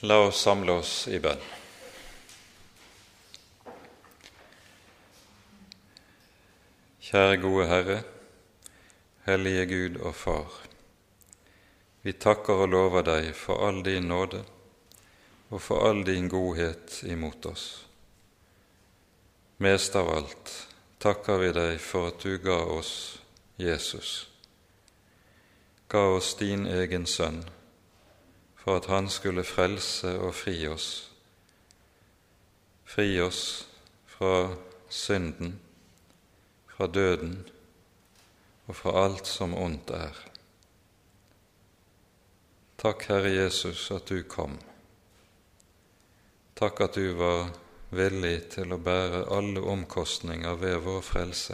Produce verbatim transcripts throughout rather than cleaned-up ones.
La oss samle oss i bønn. Kjære gode Herre, hellige Gud og Far, vi takker og lover deg for all din nåde og for all din godhet imot oss. Mest av alt takker vi deg for at du ga oss Jesus, ga oss din egen sønn, for at han skulle frelse og fri oss, fri oss fra synden, fra døden og fra alt som ondt er. Takk, Herre Jesus, at du kom. Takk at du var villig til å bære alle omkostninger ved vår frelse.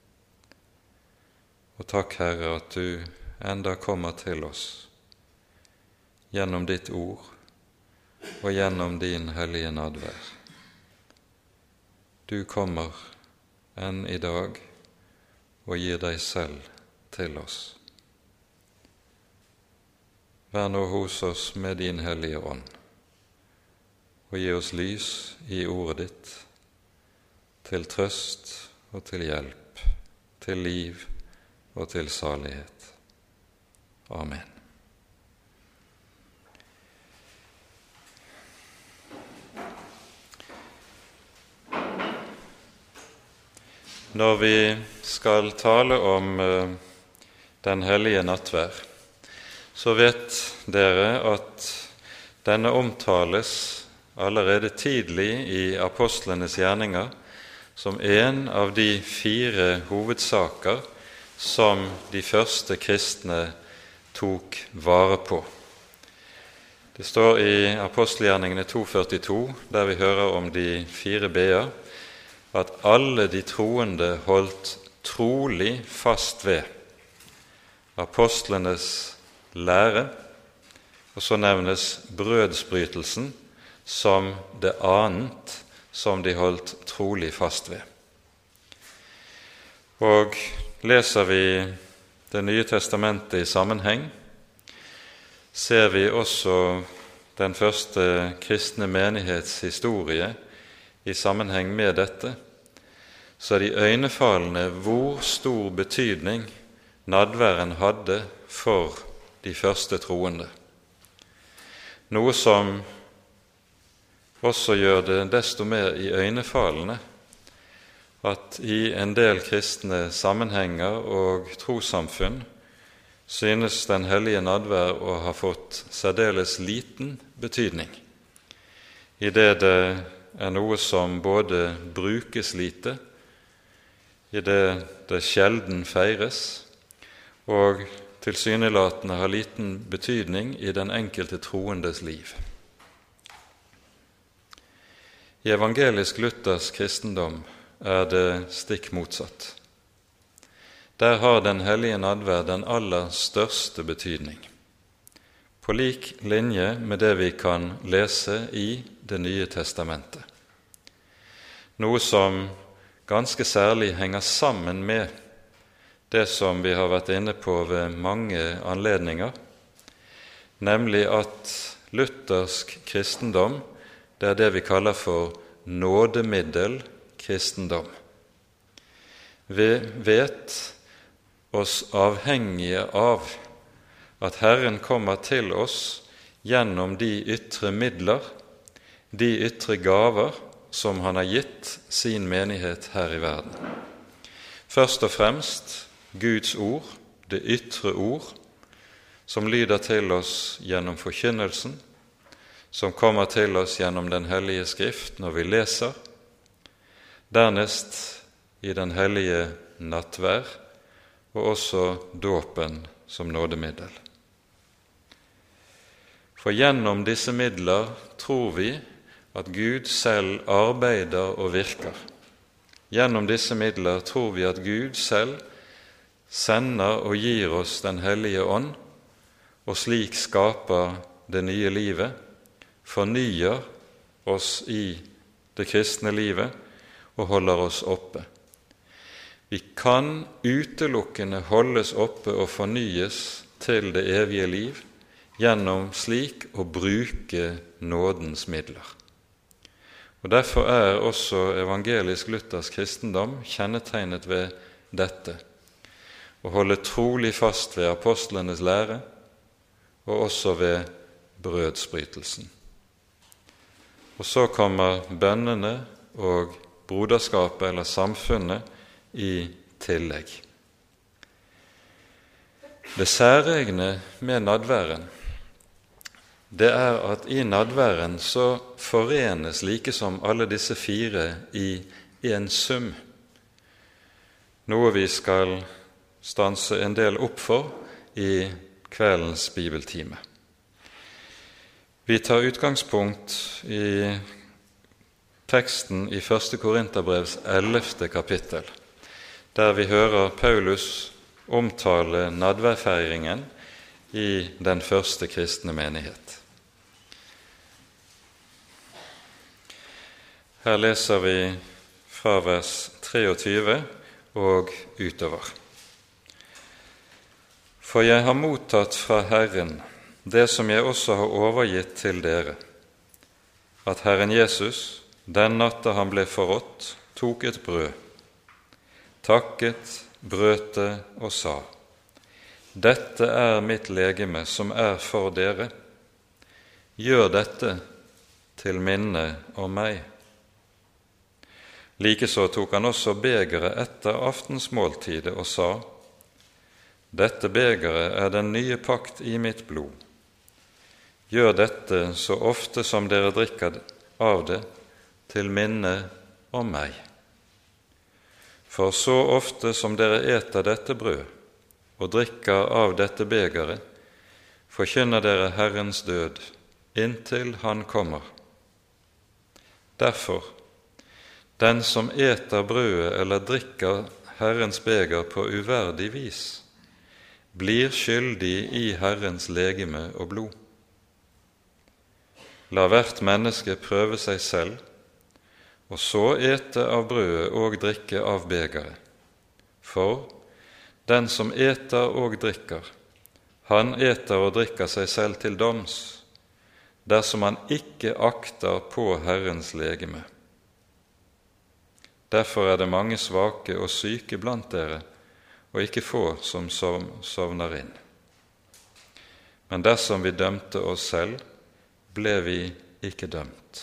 Og takk, Herre, at du enda kommer til oss gjennom ditt ord og gjennom din hellige nadvær. Du kommer enn i dag og gir deg selv til oss. Vær nå hos oss med din hellige ånd, og gi oss lys i ordet ditt, til trøst og til hjelp, til liv og til salighet. Amen. Når vi skal tale om uh, den hellige nattvær, så vet dere at denne omtales allerede tidlig i apostlenes gjerninger som en av de fire hovedsaker som de første kristne tok vare på. Det står i apostelgjerningene to førtito, der vi hører om de fire b-er, at alle de troende holdt trolig fast ved apostlenes lære, og så nevnes brødsbrytelsen som det annet som de holdt trolig fast ved. Og leser vi Det nye testamentet i sammenheng, ser vi også den første kristne menighetshistorie i sammenheng med dette, så er det iøynefallende hvor stor betydning nadværen hadde for de første troende. Noe som også gjør det desto mer iøynefallende at i en del kristne sammenhenger og trossamfunn synes den hellige nadvær å ha fått særdeles liten betydning, i det det er noe som både brukes lite, i det det sjelden feires, og tilsynelatende har liten betydning i den enkelte troendes liv. I evangelisk luthersk kristendom er det stikk motsatt. Der har den hellige nadvær den aller største betydning, på lik linje med det vi kan lese i Det nye testamentet. Noe som ganske særlig henger sammen med det som vi har vært inne på ved mange anledninger, nemlig at luthersk kristendom, det er det vi kaller for nådemiddelkristendom. Vi vet oss avhengige av at Herren kommer til oss gjennom de ytre midler, de ytre gaver som han har gitt sin menighet her i verden. Først og fremst Guds ord, det ytre ord, som lyder til oss gjennom forkynnelsen, som kommer til oss gjennom den hellige skrift når vi leser, dernest i den hellige nattvær, og også dåpen som nådemiddel. For gjennom disse midler tror vi at Gud selv arbeider og virker. Gjennom disse midler tror vi at Gud selv sender og gir oss den hellige ånd, og slik skaper det nye livet, fornyer oss i det kristne livet og holder oss oppe. Vi kan utelukkende holdes oppe og fornyes til det evige liv gjennom slik å bruke nådens midler. Og Derfor er også evangelisk-luthersk kristendom kjennetegnet ved dette, å holde trolig fast ved apostlenes lære, og også ved brødsbrytelsen. Og så kommer bønnene og broderskapet eller samfunnet i tillegg. Det særegne med nadværen, det er at i nadværen så forenes like som alle disse fire i en sum, noe vi skal stanse en del opp for i kveldens bibeltime. Vi tar utgangspunkt i teksten i første Korinterbrevs ellevte kapittel, der vi hører Paulus omtale nadværfeiringen i den første kristne menighet. Her leser vi fra vers treogtyve og utover. For jeg har mottatt fra Herren det som jeg også har overgitt til dere, at Herren Jesus, den natta han ble forrådt, tok et brød, takket, brøt det og sa: Dette er mitt legeme som er for dere. Gjør dette til minne om meg. Likeså tok han også begeret etter aftensmåltidet og sa: Dette begeret er den nye pakt i mitt blod. Gjør dette så ofte som dere drikker av det, til minne om meg. For så ofte som dere eter dette brød og drikker av dette begeret, forkynner dere Herrens død inntil han kommer. Derfor, den som eter brødet eller drikker Herrens beger på uverdig vis, blir skyldig i Herrens legeme og blod. La hvert menneske prøve seg selv, og så ete av brødet og drikke av begeret. For den som eter og drikker, han eter og drikker seg selv til doms, dersom han ikke akter på Herrens legeme. Derfor er det mange svake og syke blant dere, og ikke få som sovner inn. Men dersom vi dømte oss selv, ble vi ikke dømt.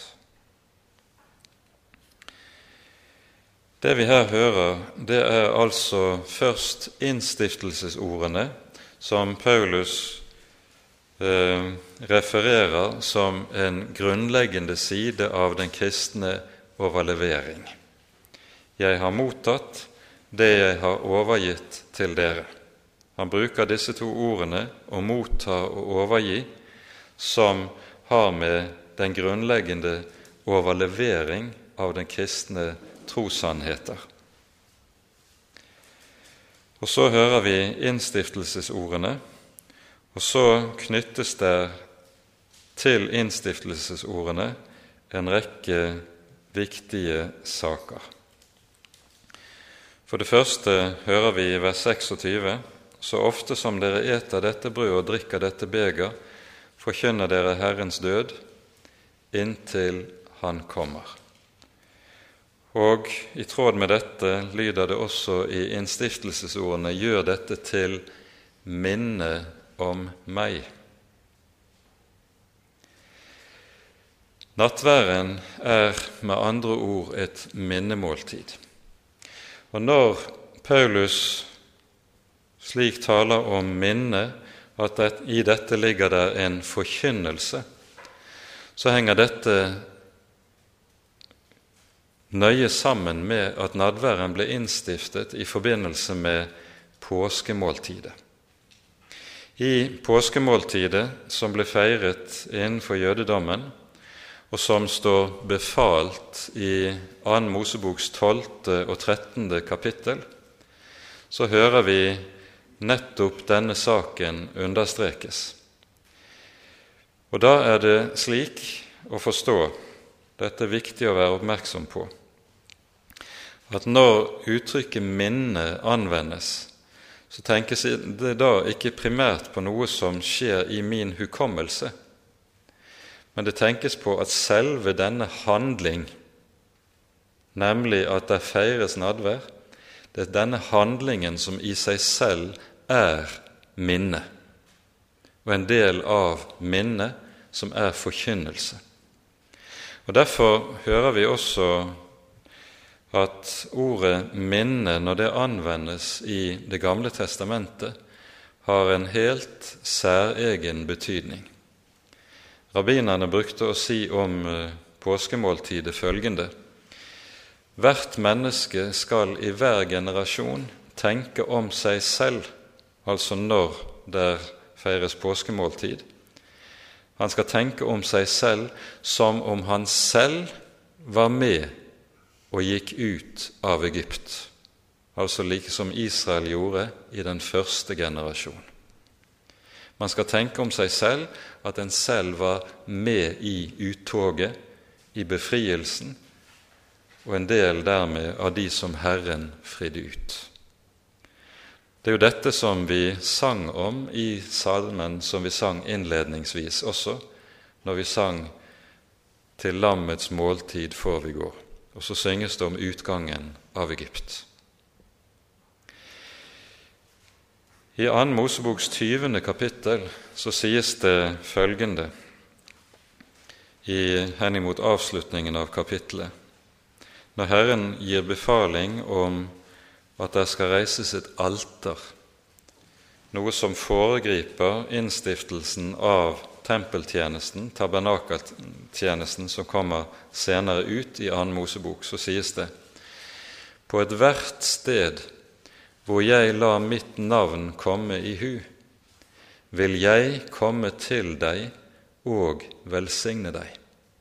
Det vi her hører, det er altså først innstiftelsesordene som Paulus eh, refererer som en grunnleggende side av den kristne overlevering. Jeg har mottatt det jeg har overgitt til dere. Han bruker disse to ordene, å motta og overgi, som har med den grunnleggende overlevering av den kristne trossannheter. Og så hører vi innstiftelsesordene, og så knyttes der til innstiftelsesordene en rekke viktige saker. For det første hører vi i vers seksogtyve: Så ofte som dere eter dette brød og drikker dette beger, forkynner dere Herrens død inntil han kommer. Og i tråd med dette lyder det også i innstiftelsesordene: gjør dette til minne om meg. Nattværen er med andre ord et minnemåltid. Og når Paulus slik taler om minne, at det, i dette ligger der en forkynnelse, så henger dette nøye sammen med at nadværen ble innstiftet i forbindelse med påskemåltidet. I påskemåltidet, som ble feiret innenfor jødedommen, og som står befalt i annen Moseboks tolvte og trettende kapittel, så hører vi nettopp denne saken understrekes. Og da er det slik å forstå, dette er viktig å være oppmerksom på, at når uttrykket minne anvendes, så tenkes det da ikke primært på noe som skjer i min hukommelse, men det tenkes på at selve denne handling, nemlig at det feires nadvær, det er denne handlingen som i seg selv er minne, og en del av minne som er forkynnelse. Og derfor hører vi også at ordet minne, når det anvendes i Det gamle testamentet, har en helt særegen betydning. Rabbinerne brukte å si om påskemåltidet følgende: hvert menneske skal i hver generasjon tenke om seg selv, altså når det feires påskemåltid. Han skal tenke om seg selv som om han selv var med og gikk ut av Egypt, altså like som Israel gjorde i den første generasjon. Man skal tenke om seg selv at en selv var med i uttoget, i befrielsen, og en del dermed av de som Herren fridde ut. Det er jo dette som vi sang om i salmen som vi sang innledningsvis også, når vi sang «Til lammets måltid får vi gå», og så synges det om utgangen av Egypt. I annen Moseboks tyvende kapittel så sies det følgende i henimot avslutningen av kapittelet, når Herren gir befaling om at det skal reises et alter, noe som foregriper innstiftelsen av tempeltjenesten, tabernakeltjenesten som kommer senere ut i annen Mosebok, så sies det: på et hvert sted hvor jeg lar mitt navn komme i hu, vil jeg komme til deg og velsigne deg.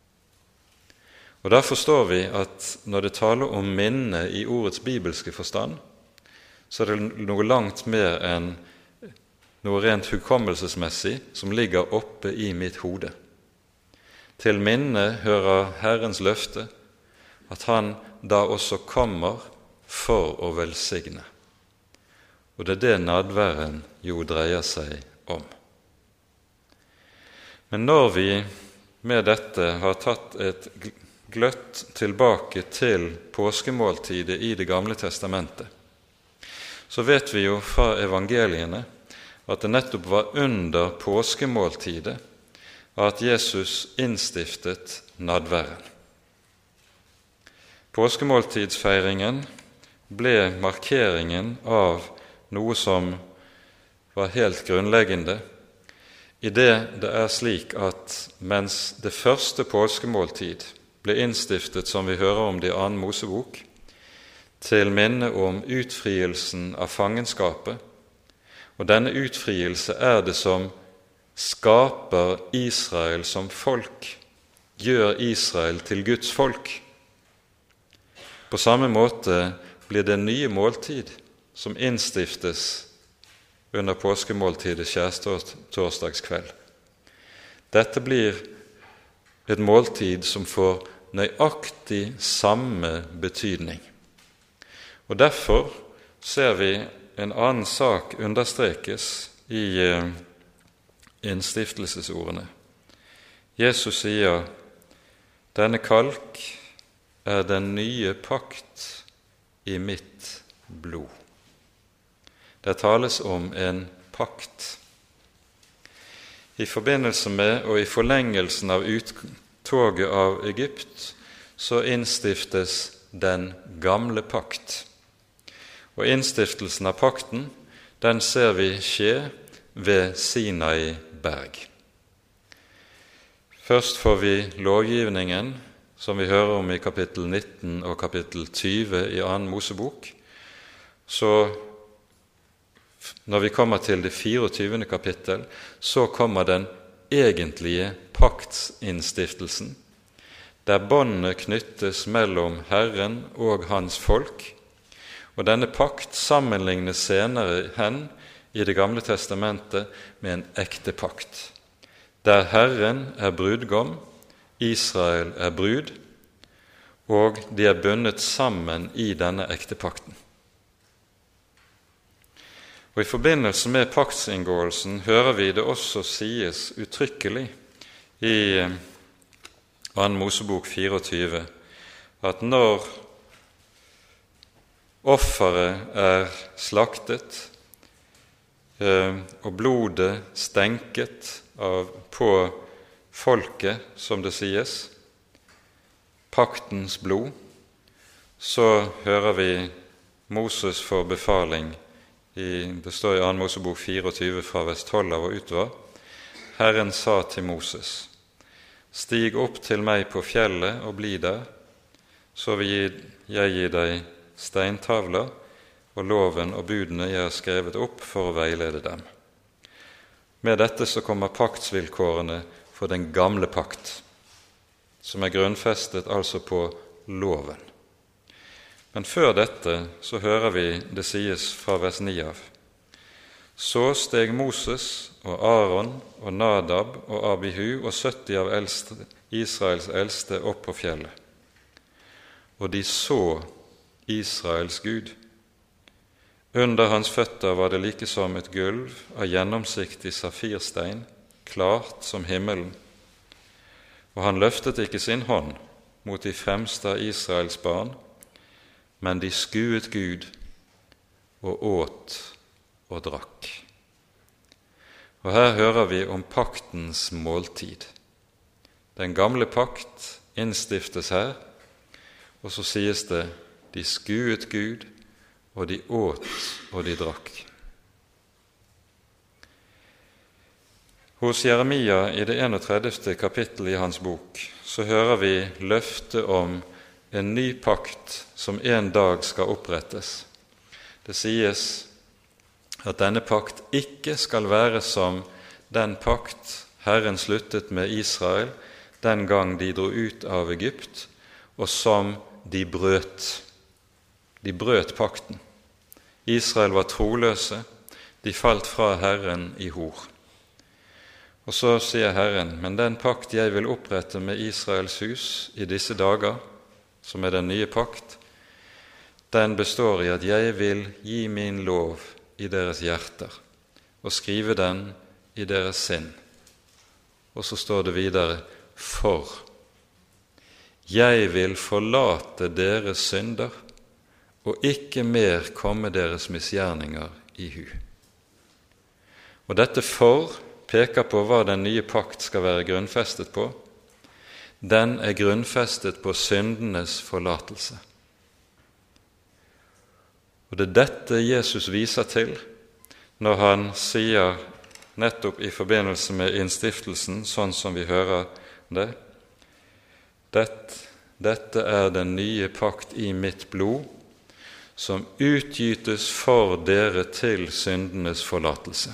Og da forstår vi at når det taler om minne i ordets bibelske forstand, så er det noe langt mer enn noe rent hukommelsesmessig som ligger oppe i mitt hode. Til minne hører Herrens løfte at han da også kommer for å velsigne. Og det er det nadværen jo dreier seg om. Men når vi med dette har tatt et gløtt tilbake til påskemåltidet i Det gamle testamentet, så vet vi jo fra evangeliene at det nettopp var under påskemåltidet at Jesus innstiftet nadværen. Påskemåltidsfeiringen ble markeringen av noe som var helt grunnleggende, i det det er slik at mens det første påskemåltid ble innstiftet, som vi hører om det i annen Mosebok, til minne om utfrielsen av fangenskapet, og denne utfrielse er det som skaper Israel som folk, gjør Israel til Guds folk. På samme måte blir det nye måltid som innstiftes under påskemåltidet skjærtorsdagskveld. Dette blir et måltid som får nøyaktig samme betydning. Og derfor ser vi en annen sak understrekes i innstiftelsesordene. Jesus sier: «Denne kalk er den nye pakt i mitt blod». Det tales om en pakt. I forbindelse med og i forlengelsen av uttoget av Egypt så innstiftes den gamle pakt. Og innstiftelsen av pakten, den ser vi skje ved Sinai berg. Først får vi lovgivningen, som vi hører om i kapittel nitten og kapittel tyve i annen Mosebok. Så når vi kommer til det fireogtyvende kapittel, så kommer den egentlige paktsinndstiftelsen, der båndet knyttes mellom Herren og hans folk, og denne pakt sammenlignes senere hen i Det gamle testamentet med en ekte pakt, der Herren er brudgom, Israel er brud, og de er bundet sammen i denne ekte pakten. Og i forbindelse med paktsinngåelsen hører vi det også sies uttrykkelig i Annen Mosebok fireogtyve at når offeret er slaktet og blodet stenket av, på folket, som det sies, paktens blod, så hører vi Moses får befaling i, det står i Annen Mosebok fireogtyve fra vers tolv av og utover. Herren sa til Moses: Stig opp til meg på fjellet og bli der, så vil jeg gi deg steintavler og loven og budene jeg har skrevet opp for å veilede dem. Med dette så kommer paktsvilkårene for den gamle pakt, som er grunnfestet altså på loven. Men før dette så hører vi det sies fra vers ni av: Så steg Moses og Aaron og Nadab og Abihu og sytti av eldste, Israels eldste opp på fjellet. Og de så Israels Gud. Under hans føtter var det like som et gulv av gjennomsiktig safirstein, klart som himmelen. Og han løftet ikke sin hånd mot de fremste av Israels barn, men de skuet Gud og åt og drakk. Og her hører vi om paktens måltid. Den gamle pakt innstiftes her, og så sies det: de skuet Gud, og de åt og de drakk. Hos Jeremia i det enogtredivte kapittel i hans bok så hører vi løftet om en ny pakt som en dag skal opprettes. Det sies at denne pakt ikke skal være som den pakt Herren sluttet med Israel den gang de dro ut av Egypt, og som de brøt. De brøt pakten. Israel var troløse, de falt fra Herren i hor. Og så sier Herren: men den pakt jeg vil opprette med Israels hus i disse dager, som er den nye pakt, den består i at jeg vil gi min lov i deres hjerter og skrive den i deres sinn. Og så står det videre: for jeg vil forlate deres synder og ikke mer komme deres misgjerninger i hu. Og dette for peker på hva den nye pakt skal være grunnfestet på. Den er grunnfestet på syndenes forlatelse. Og det er dette Jesus viser til når han sier, nettopp i forbindelse med innstiftelsen, sånn som vi hører det: Dette, dette er den nye pakt i mitt blod, som utgytes for dere til syndenes forlatelse.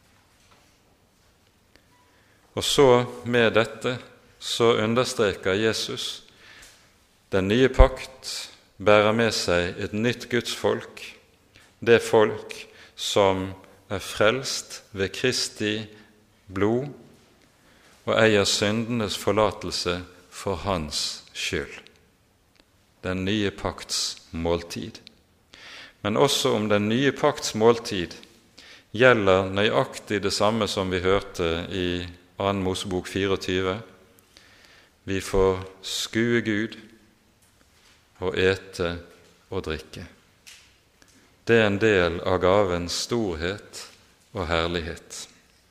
Og så med dette så understreker Jesus: den nye pakt bærer med seg et nytt gudsfolk, det folk som er frelst ved Kristi blod og eier syndenes forlatelse for hans skyld. Den nye pakts måltid. Men også om den nye pakts måltid gjelder nøyaktig det samme som vi hørte i Annen Mosebok fireogtyve. Vi får skue Gud og ete og drikke. Det er en del av gavens storhet og herlighet.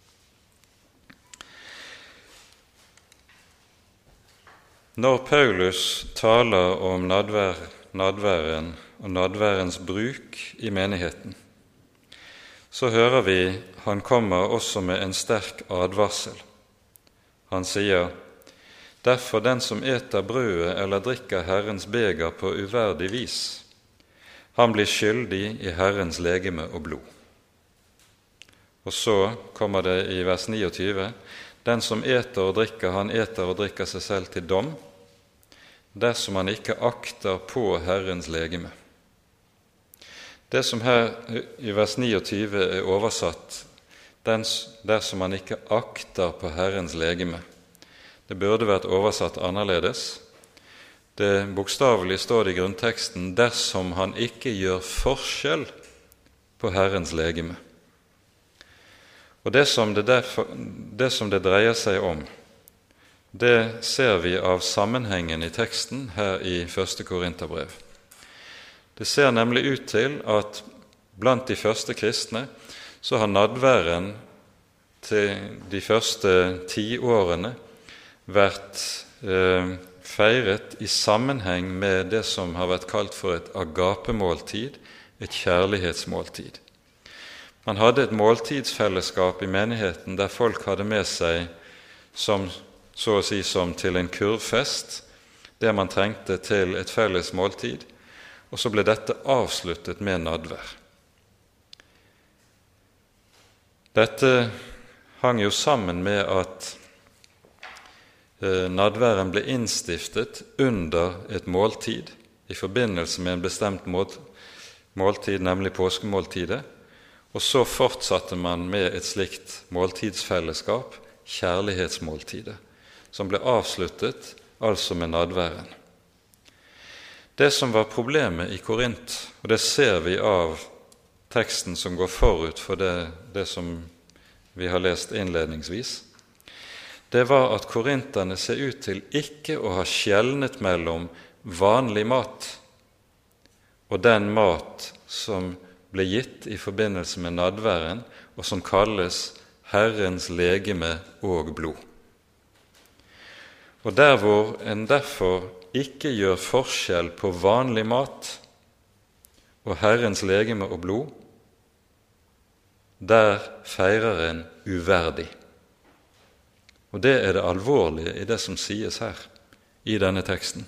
Når Paulus taler om nadvær, nadværen og nadværens bruk i menigheten, så hører vi han kommer også med en sterk advarsel. Han sier: derfor den som eter brødet eller drikker Herrens beger på uverdig vis, han blir skyldig i Herrens legeme og blod. Og så kommer det i vers niogtyve: den som eter og drikker, han eter og drikker seg selv til dom, dersom han ikke akter på Herrens legeme. Det som her i vers niogtyve er oversatt, den, dersom han ikke akter på Herrens legeme, det burde vært oversatt annerledes. Det bokstavelig står det i grunnteksten: dersom han ikke gjør forskjell på Herrens legeme. Og det som det, derfor, det som det dreier seg om, det ser vi av sammenhengen i teksten her i første Korinterbrev. Det ser nemlig ut til at blant de første kristne så har nadværen til de første ti årene vært eh, feiret i sammenheng med det som har vært kalt for et agapemåltid, et kjærlighetsmåltid. Man hadde et måltidsfellesskap i menigheten der folk hadde med seg, som, så å si som til en kurvfest, det man trengte til et felles måltid, og så ble dette avsluttet med nadvær. Dette hang jo sammen med at eh, nadværen ble innstiftet under et måltid, i forbindelse med en bestemt mål, måltid, nemlig påskemåltidet, og så fortsatte man med et slikt måltidsfellesskap, kjærlighetsmåltidet, som ble avsluttet altså med nadværen. Det som var problemet i Korint, og det ser vi av teksten som går forut for det, det som vi har lest innledningsvis, det var at korinterne ser ut til ikke å ha skjelnet mellom vanlig mat og den mat som ble gitt i forbindelse med nadværen, og som kalles Herrens legeme og blod. Og der hvor en derfor ikke gjør forskjell på vanlig mat og Herrens legeme og blod, der feirer en uverdig. Og det er det alvorlige i det som sies her, i denne teksten.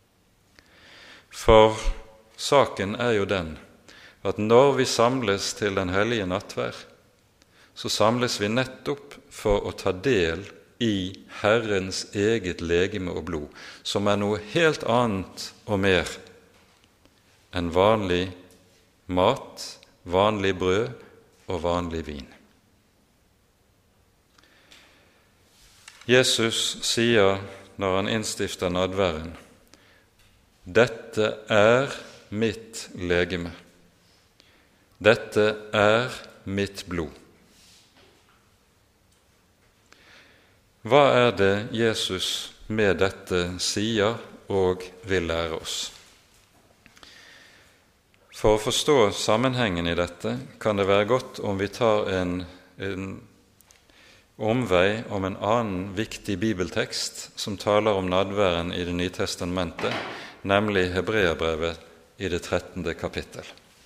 For saken er jo den at når vi samles til den hellige nattvær, så samles vi nettopp for å ta del i Herrens eget legeme og blod, som er noe helt annet og mer enn vanlig mat, vanlig brød og vanlig vin. Jesus sier når han innstifter nadværen, «Dette er mitt legeme. Dette er mitt blod.» Hva er det Jesus med dette sier og vil lære oss? For å forstå sammenhengen i dette kan det være godt om vi tar en, en omvei om en annen viktig bibeltekst som taler om nadværen i Det nye testamentet, nemlig Hebreerbrevet i det trettende kapittel.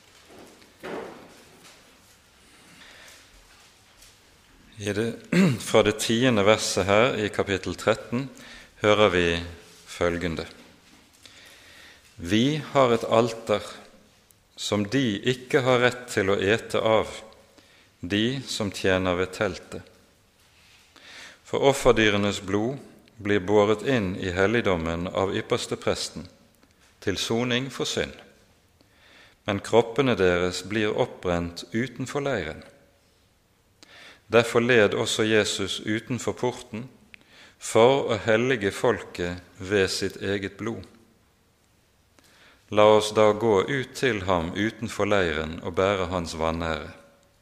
I det, fra det tiende verset her i kapittel tretten hører vi følgende: «Vi har et alter som de ikke har rett til å ete av, de som tjener ved teltet. For offerdyrenes blod blir båret inn i helligdommen av ypperstepresten til soning for synd, men kroppene deres blir oppbrent utenfor leiren. Derfor led også Jesus utenfor porten for å hellige folket ved sitt eget blod. La oss da gå ut til ham utenfor leiren og bære hans vanære.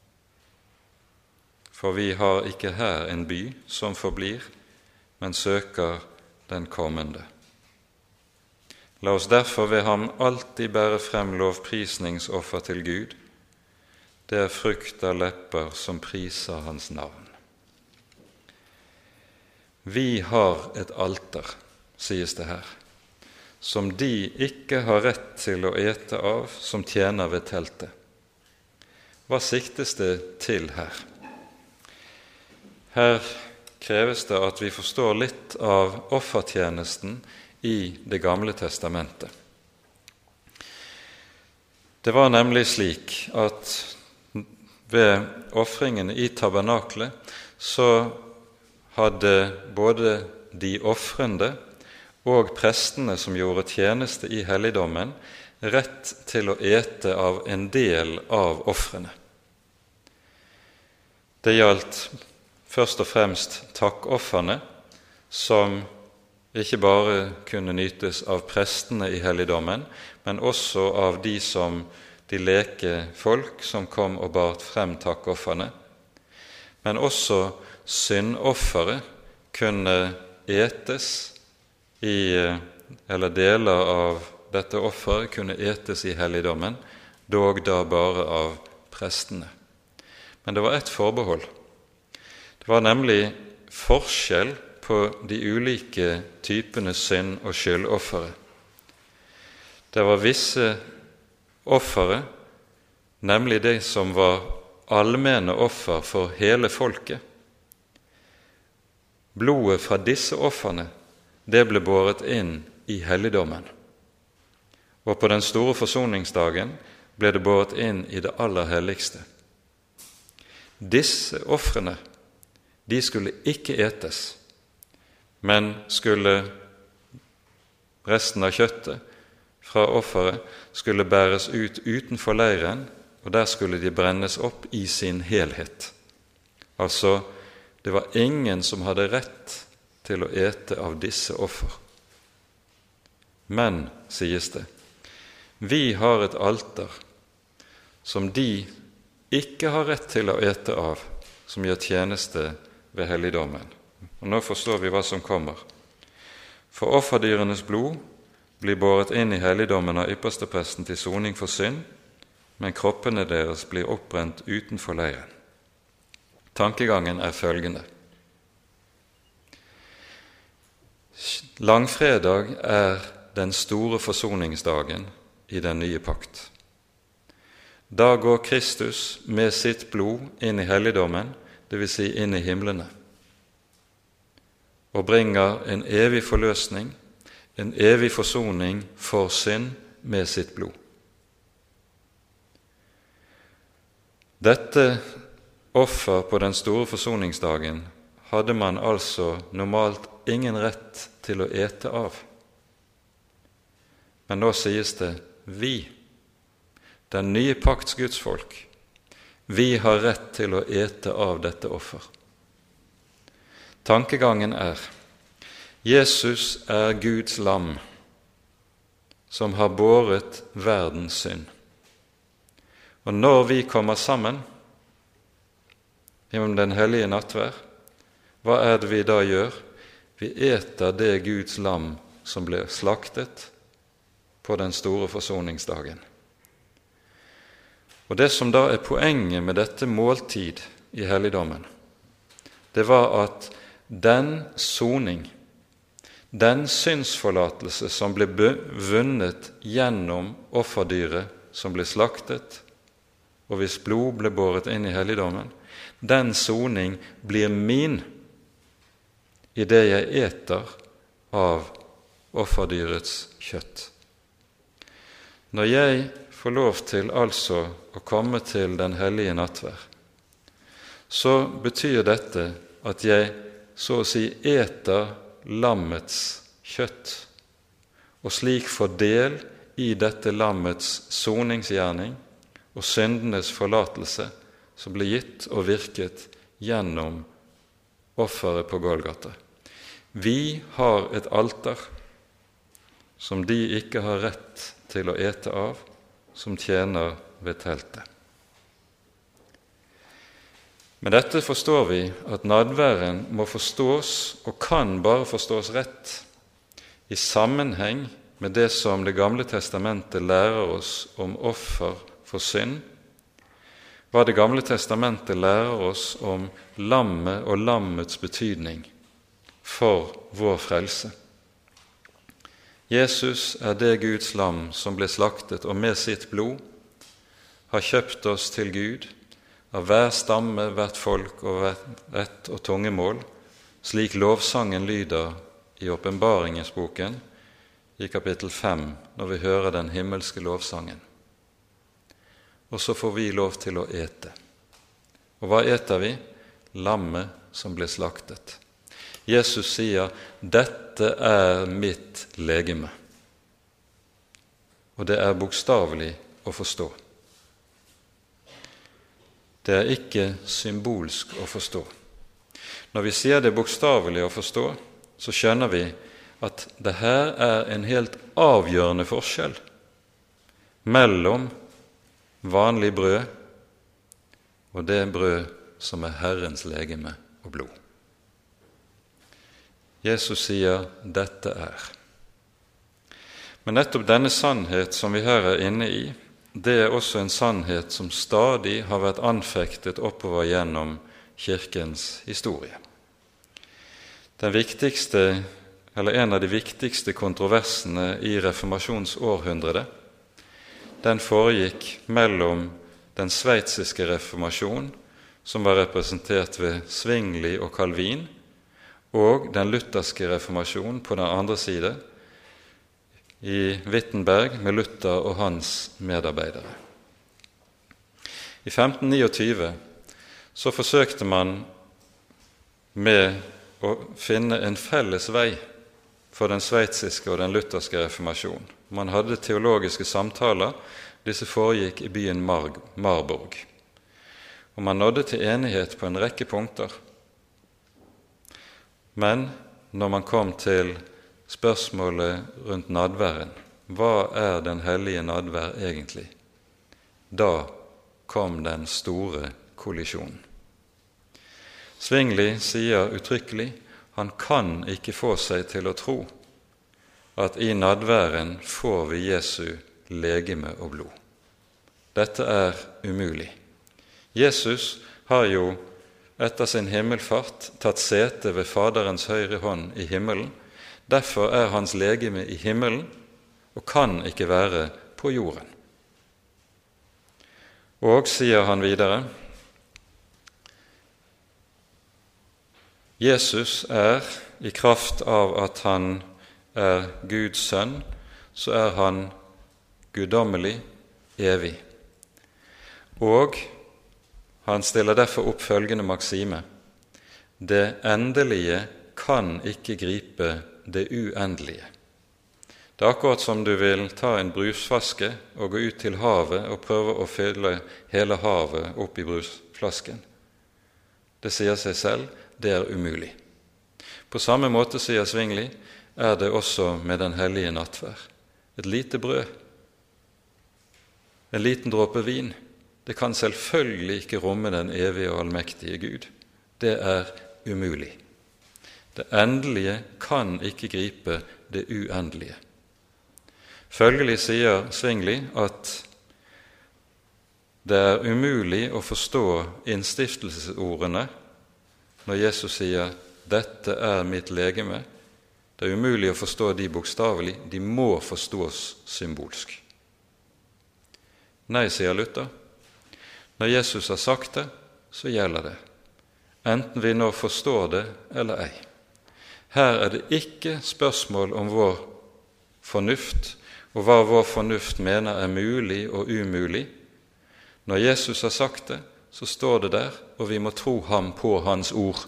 For vi har ikke her en by som forblir, men søker den kommende. La oss derfor ved ham alltid bære frem lovprisningsoffer til Gud. Det er frukt av lepper som priser hans navn. Vi har et alter, sies det her, som de ikke har rett til å ete av som tjener ved teltet. Hva siktes det til her? Her kreves det at vi forstår litt av offertjenesten i Det gamle testamentet. Det var nemlig slik at ved ofringene i tabernaklet så hadde både de ofrende og prestene som gjorde tjeneste i helligdommen, rett til å ete av en del av ofrene. Det gjaldt først og fremst takkofferne, som ikke bare kunne nytes av prestene i helligdommen, men også av de som de leke folk som kom og bart frem takkofferne. men også syndofferet kunne etes i, eller deler av dette offeret kunne etes i helligdommen, dog da bare av prestene. Men det var ett forbehold. Det var nemlig forskjell på de ulike typene synd- og skyldoffere. Det var visse offere, nemlig det som var allmenne offer for hele folket. Blodet fra disse offerne, det ble båret inn i helligdommen. Og på den store forsoningsdagen ble det båret inn i det aller helligste. Disse offrene, de skulle ikke etes, men skulle resten av kjøttet fra offeret skulle bæres ut utenfor leiren, og der skulle de brennes opp i sin helhet. Altså, det var ingen som hadde rett til å ete av disse offer. Men, sies det, vi har et alter som de ikke har rett til å ete av, som gjør tjeneste ved helligdommen. Og nå forstår vi hva som kommer. For offerdyrenes blod blir båret inn i helligdommen av ypperstepresten til soning for synd, men kroppene deres blir oppbrent utenfor leiren. Tankegangen er følgende. Langfredag er den store forsoningsdagen i den nye pakt. Da går Kristus med sitt blod inn i helligdommen, det vil si inn i himlene, og bringer en evig forløsning, en evig forsoning for synd med sitt blod. Dette offer på den store forsoningsdagen hadde man altså normalt ingen rett til å ete av. Men nå sies det vi, den nye pakts gudsfolk, vi har rett til å ete av dette offer. Tankegangen er: Jesus er Guds lam som har båret verdens synd. Og når vi kommer sammen gjennom den hellige nattverd, hva er det vi da gjør? Vi eter det Guds lam som ble slaktet på den store forsoningsdagen. Og det som da er poenget med dette måltid i helligdommen, det var at den soning, den synsforlatelse som ble vunnet gjennom offerdyret som ble slaktet, og hvis blod ble båret inn i helligdommen, den soning blir min i det jeg eter av offerdyrets kjøtt. Når jeg får lov til altså å komme til den hellige nattverd, så betyr dette at jeg så å si eter lammets kjøtt, og slik får del i dette lammets soningsgjerning og syndenes forlatelse som ble gitt og virket gjennom offeret på Golgata. Vi har et alter som de ikke har rett til å ete av, som tjener ved teltet. Med dette forstår vi at nadværen må forstås, og kan bare forstås rett, i sammenheng med det som Det gamle testamentet lærer oss om offer for synd, hva Det gamle testamentet lærer oss om lammet og lammets betydning for vår frelse. Jesus er det Guds lam som ble slaktet og med sitt blod har kjøpt oss til Gud av hver stamme, hvert folk og hvert ett og tungemål, slik lovsangen lyder i Åpenbaringsboken i kapittel fem, når vi hører den himmelske lovsangen. Og så får vi lov til å ete. Og hva eter vi? Lammet som ble slaktet. Jesus sier, dette er mitt legeme. Og det er bokstavelig å forstå. Det er ikke symbolsk å forstå. Når vi sier det bokstavelig å forstå, så skjønner vi at det her er en helt avgjørende forskjell mellom vanlig brød og det brød som er Herrens legeme og blod. Jesus sier dette er. Men nettopp denne sannhet som vi her er inne i, det er også en sannhet som stadig har vært anfektet oppover gjennom kirkens historie. Den viktigste, eller en av de viktigste kontroversene i reformasjonsårhundret, den foregikk mellom den sveitsiske reformasjon, som var representert ved Zwingli og Calvin, og den lutherske reformasjon på den andre side, i Wittenberg med Luther og hans medarbeidere. I femten tjueni så forsøkte man med å finne en felles vei for den sveitsiske og den lutherske reformasjon. Man hadde teologiske samtaler, disse foregikk i byen Mar- Marburg. Og man nådde til enighet på en rekke punkter. Men når man kom til spørsmålet rundt nadværen, hva er den hellige nadvær egentlig? Da kom den store kollisjonen. Zwingli sier uttrykkelig, han kan ikke få seg til å tro at i nadværen får vi Jesu legeme og blod. Dette er umulig. Jesus har jo etter sin himmelfart tatt sete ved Faderens høyre hånd i himmelen. Derfor er hans legeme i himmelen og kan ikke være på jorden. Og, sier han videre, Jesus er, i kraft av at han er Guds sønn, så er han guddommelig, evig. Og han stiller derfor opp følgende maksime: det endelige kan ikke gripe det uendelige. Det er akkurat som du vil ta en brusflaske og gå ut til havet og prøve å fylle hele havet opp i brusflasken. Det sier seg selv, det er umulig. På samme måte, sier Zwingli, er det også med den hellige nattvær. Et lite brød, en liten dråpe vin, det kan selvfølgelig ikke romme den evige og allmektige Gud. Det er umulig. Det endelige kan ikke gripe det uendelige. Følgelig sier Zwingli at det er umulig å forstå innstiftelsesordene når Jesus sier «Dette er mitt legeme». Det er umulig å forstå de bokstavelig, de må forstås symbolsk. Nei, sier Luther. Når Jesus har sagt det, så gjelder det, enten vi nå forstår det eller ei. Her er det ikke spørsmål om vår fornuft, og hva vår fornuft mener er mulig og umulig. Når Jesus har sagt det, så står det der, og vi må tro ham på hans ord.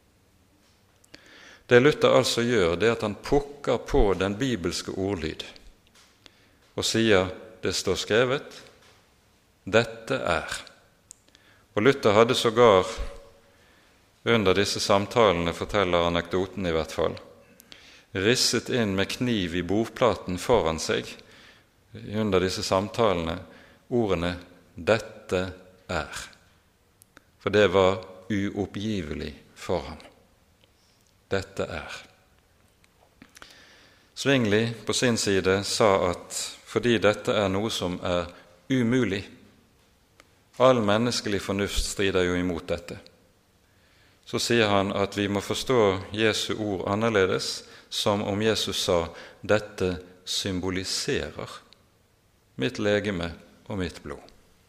Det Luther altså gjør, det er at han pukker på den bibelske ordlyd, og sier, det står skrevet, dette er. Og Luther hadde sågar, under disse samtalene, forteller anekdoten i hvert fall, risset inn med kniv i bordplaten foran seg, under disse samtalene, ordene «dette er». For det var uoppgivelig for ham. Dette er. Zwingli på sin side sa at fordi dette er noe som er umulig, all menneskelig fornuft strider jo imot dette, så sier han at vi må forstå Jesu ord annerledes, som om Jesus sa, dette symboliserer mitt legeme og mitt blod.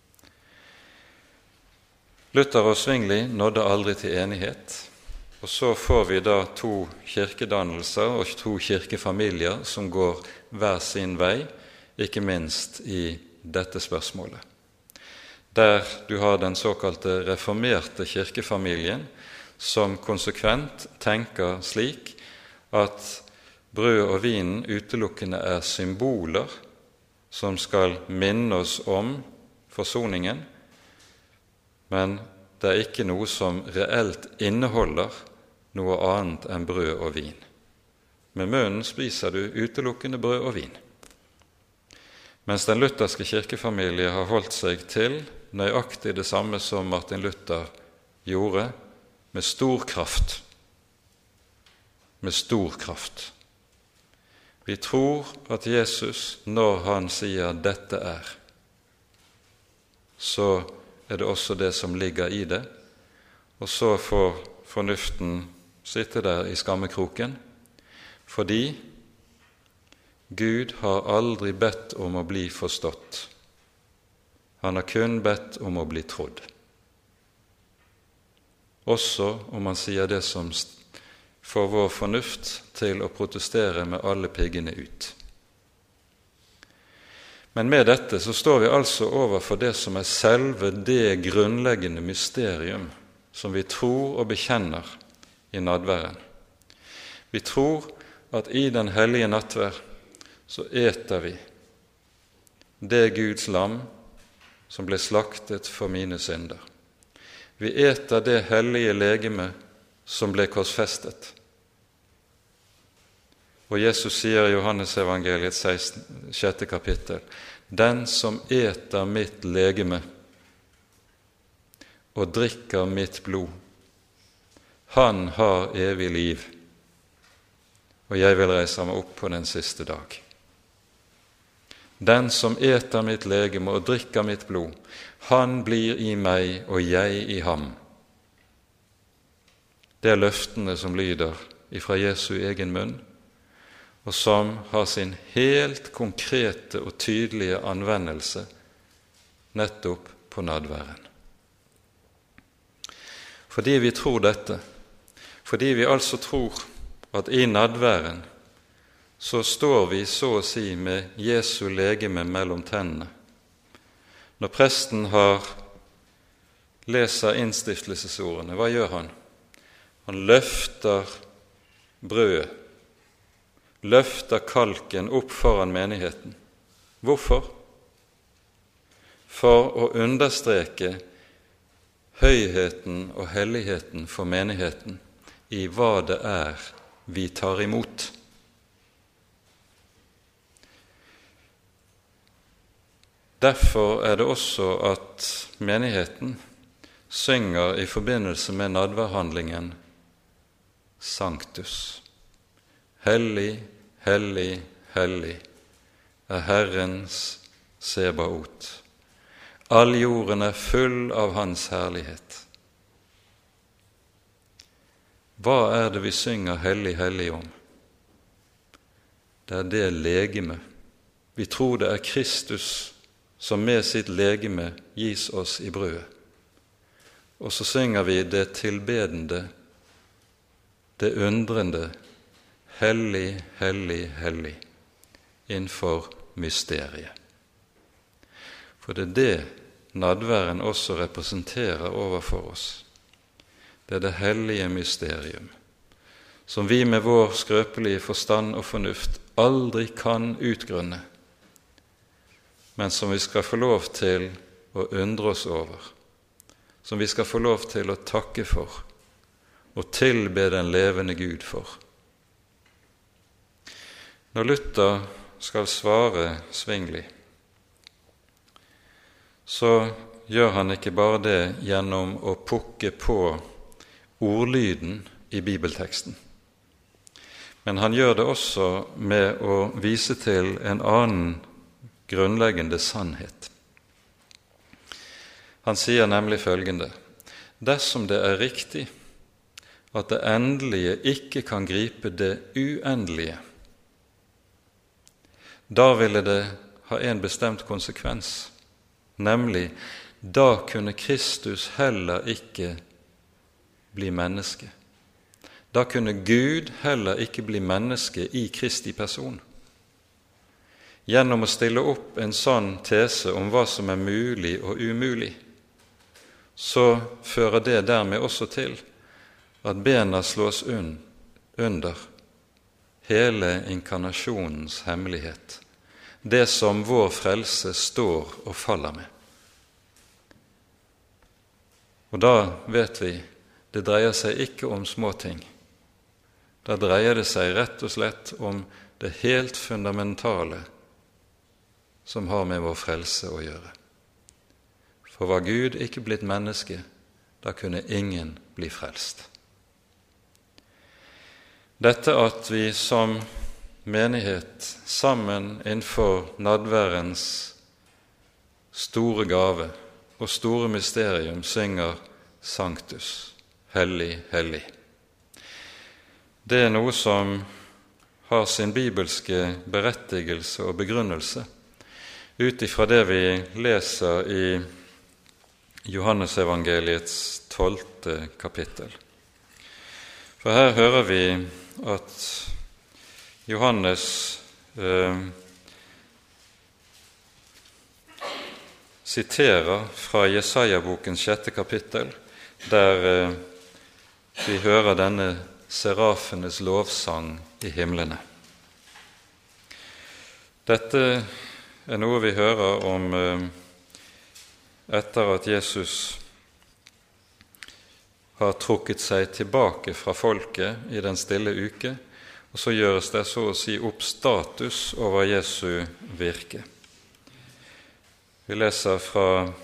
Luther og Zwingli nådde aldri til enighet, og så får vi da to kirkedannelser og to kirkefamilier som går hver sin vei, ikke minst i dette spørsmålet. Der du har den såkalte reformerte kirkefamilien, som konsekvent tenker slik at brød og vinen utelukkende er symboler som skal minne oss om forsoningen, men det er ikke noe som reelt inneholder noe annet enn brød og vin. Med munnen spiser du utelukkende brød og vin. Mens den lutherske kirkefamilie har holdt seg til nøyaktig det samme som Martin Luther gjorde med stor kraft. Med stor kraft. Vi tror at Jesus, når han sier 'dette er', så er det også det som ligger i det, og så får fornuften sitte der i skammekroken, fordi Gud har aldri bedt om å bli forstått. Han har kun bedt om å bli trodd. Også om han sier det som får vår fornuft til å protestere med alle piggene ut. Men med dette så står vi altså overfor det som er selve det grunnleggende mysterium som vi tror og bekjenner i nadværen. Vi tror at i den hellige nattvær så eter vi det Guds lam som ble slaktet for mine synder. Vi eter det hellige legeme som ble korsfestet. Og Jesus sier i Johannes evangeliets sjette kapittel: den som eter mitt legeme og drikker mitt blod, han har evig liv, og jeg vil reise meg opp på den siste dag. Den som eter mitt legeme og drikker mitt blod, han blir i meg og jeg i ham. Det er løftene som lyder ifra Jesu egen munn, og som har sin helt konkrete og tydelige anvendelse nettopp på nadværen. Fordi vi tror dette, fordi vi altså tror at i nadværen så står vi så å si med Jesu legeme mellom tennene. Når presten har leser innstiftelsesordene, hva gjør han? Han løfter brødet, løfter kalken opp foran menigheten. Hvorfor? For å understreke høyheten og helligheten for menigheten i hva det er vi tar imot. Derfor er det også at menigheten synger i forbindelse med nadværhandlingen Sanctus. Hellig, hellig, hellig er Herrens Sebaot. All jorden er full av hans herlighet. Hva er det vi synger hellig, hellig om? Det er det legeme. Vi tror det er Kristus som med sitt legeme gis oss i brødet. Og så synger vi det tilbedende, det undrende, hellig, hellig, hellig, innenfor mysteriet. For det er det nadværen også representerer overfor oss. Det er det hellige mysterium, som vi med vår skrøpelige forstand og fornuft aldri kan utgrunne, men som vi skal få lov til å undre oss over, som vi skal få lov til å takke for og tilbe den levende Gud for. Når Luther skal svare Zwingli, så gjør han ikke bare det gjennom å pukke på ordlyden i bibelteksten, men han gjør det også med å vise til en annen grunnleggende sannhet. Han sier nemlig følgende: dersom det er riktig at det endelige ikke kan gripe det uendelige, da ville det ha en bestemt konsekvens, nemlig da kunne Kristus heller ikke bli menneske. Da kunne Gud heller ikke bli menneske i Kristi person. Gjennom å stille opp en sånn tese om hva som er mulig og umulig, så fører det dermed også til at bena slås under hele inkarnasjonens hemmelighet, det som vår frelse står og faller med. Og da vet vi, det dreier seg ikke om små ting. Da dreier det seg rett og slett om det helt fundamentale som har med vår frelse å gjøre. For var Gud ikke blitt menneske, da kunne ingen bli frelst. Dette at vi som menighet sammen innenfor nadværens store gave og store mysterium synger Sanctus, hellig, hellig. Det er noe som har sin bibelske berettigelse og begrunnelse ut ifra det vi leser i Johannesevangeliets tolvte kapittel. For her hører vi at Johannes eh, siterer fra Jesaja-bokens sjette kapittel, der eh, vi hører denne serafenes lovsang i himlene. Dette er noe vi hører om eh, etter at Jesus har trukket seg tilbake fra folket i den stille uke, og så gjøres det så å si opp status over Jesu virke. Vi leser fra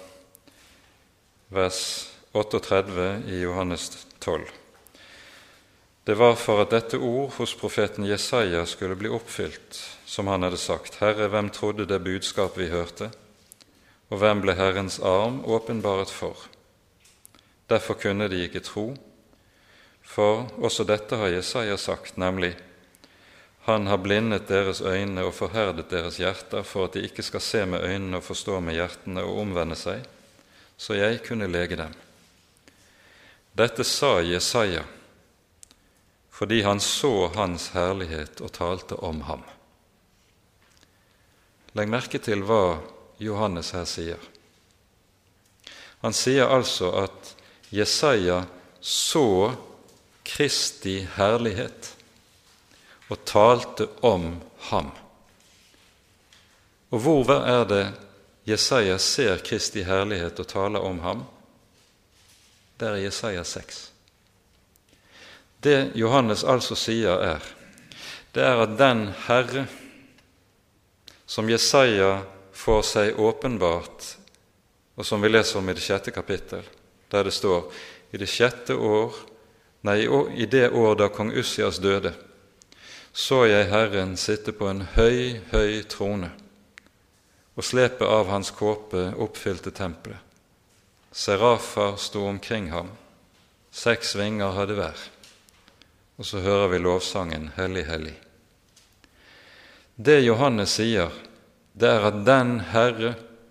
vers trettioåtte i Johannes tolv. Det var for at dette ord hos profeten Jesaja skulle bli oppfylt, som han hadde sagt: Herre, hvem trodde det budskap vi hørte? Og hvem ble Herrens arm åpenbaret for? Derfor kunne de ikke tro, for også dette har Jesaja sagt, nemlig: Han har blindet deres øyne og forherdet deres hjerter, for at de ikke skal se med øynene og forstå med hjertene og omvende seg, så jeg kunne lege dem. Dette sa Jesaja, fordi han så hans herlighet og talte om ham. Legg merke til hva Johannes her sier. Han sier altså at Jesaja så Kristi herlighet og talte om ham. Og hvor er det Jesaja ser Kristi herlighet og taler om ham? Det er Jesaja seks. Det Johannes altså sier er, det er at den Herre som Jesaja får seg åpenbart, og som vi leser om i det sjette kapittel, der det står: I det sjette år, nei, i det år da kong Ussias døde, så jeg Herren sitte på en høy, høy trone, og slepet av hans kåpe oppfylte tempelet. Serafer sto omkring ham, seks vinger hadde hver. Og så hører vi lovsangen Hellig, hellig. Det Johannes sier, det er at den Herre